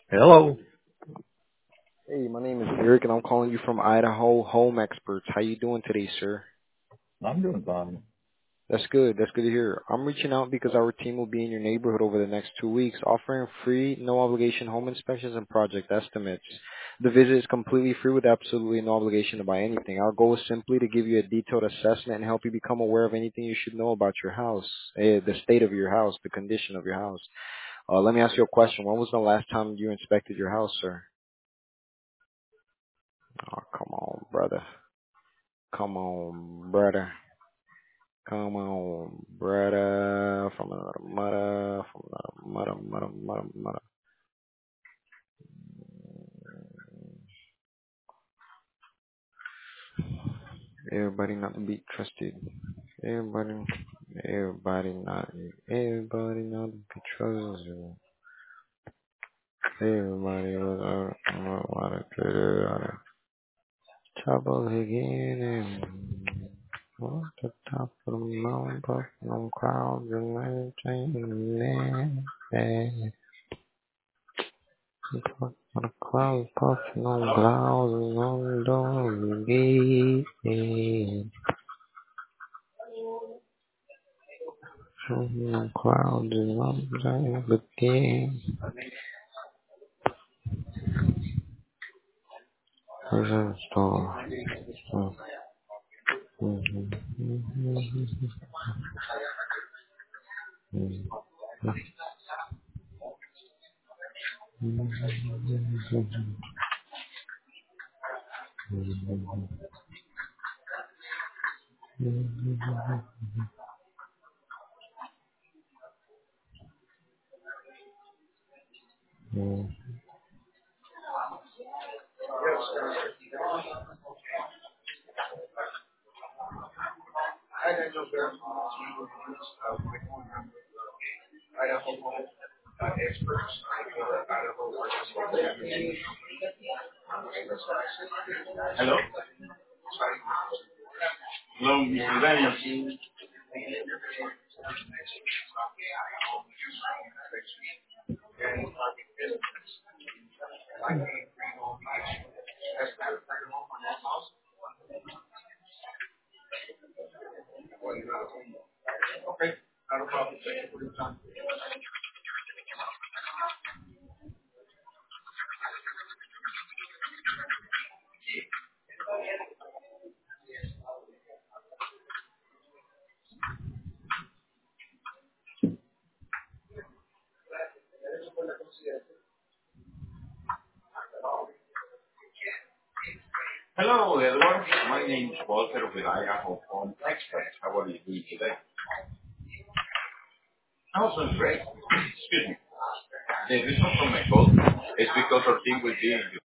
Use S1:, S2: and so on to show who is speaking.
S1: Hello.
S2: Hey, my name is Eric, and I'm calling you from Idaho Home Experts. How you doing today, sir?
S1: I'm doing fine.
S2: That's good. That's good to hear. I'm reaching out because our team will be in your neighborhood over the next 2 weeks, offering free, no obligation home inspections and project estimates. The visit is completely free with absolutely no obligation to buy anything. Our goal is simply to give you a detailed assessment and help you become aware of anything you should know about your house, the state of your house, the condition of your house. Let me ask you a question. When was the last time you inspected your house, sir? Oh, come on, brother. Come on, brother. Come on, brother. From another mother. From another mother. Everybody not to be trusted. Everybody, everybody not to be trusted. Everybody was a lot of trouble again. And at the top of the mountain, puffing on clouds and everything. On a cloud puffing on clouds and on the door again. On clouds and on the door again. Where's that store? Oh.
S1: Hello. Hello, Mr. Daniels. Hello, Edward. My name is Walter with Idaho Home Experts. How are you doing today? Also great. Excuse me. The reason for my call is because our team will be in